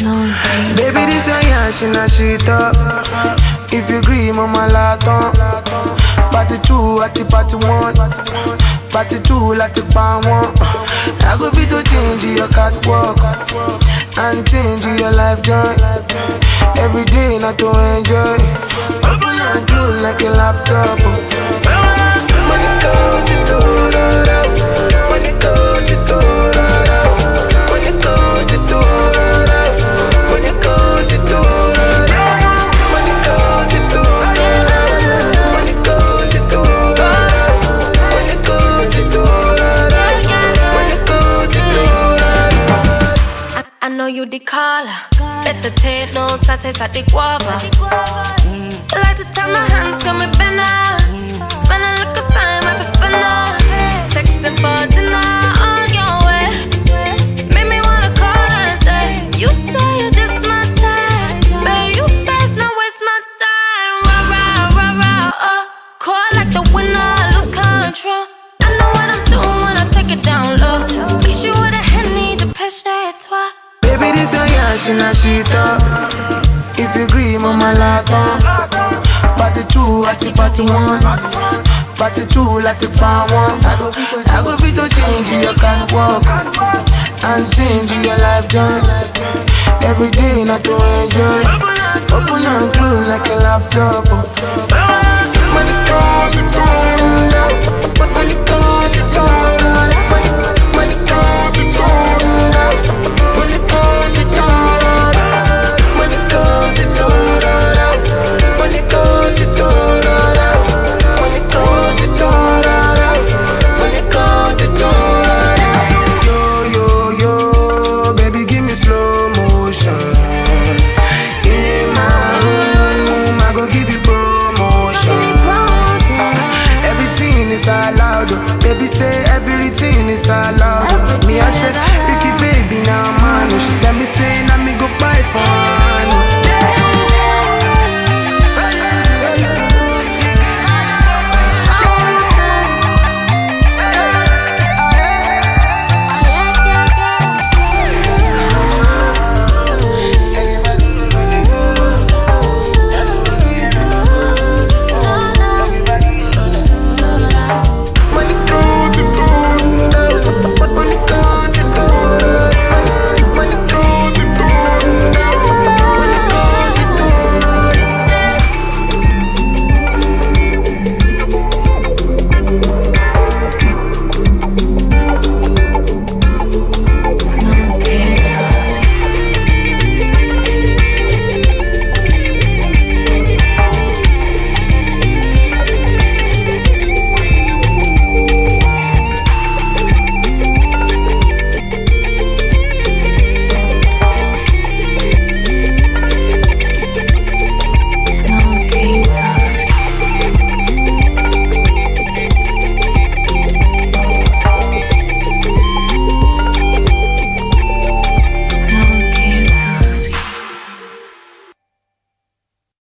Baby, this a yash in a shit up. If you agree, mama laton. Party 2 at the party 1. Party 2 at the pan 1. I go be to change your catwalk and change your life joy. Every day not to enjoy. Open and close like a laptop. Money goes to money goes to money goes to money goes to money goes to money goes to money goes to. I know you the caller. Better take no status at the guava. I like to tie my hands, got me better. Spend a little time, have a spinner. Texting for dinner on your way. Make me wanna call and stay. You say it's just my time, but you best not waste my time. Rah, oh. Call like the winner, lose control. I know what I'm doing when I take it down low. Make sure with a Henny to push that toi. Baby, this a yash in a shit up. If you agree, mama laton. Party 2 at the party 1. Party 2 like the pan 1. I go fit to change your catwalk and change your life joy. Every day not to enjoy. Open and close like a laptop.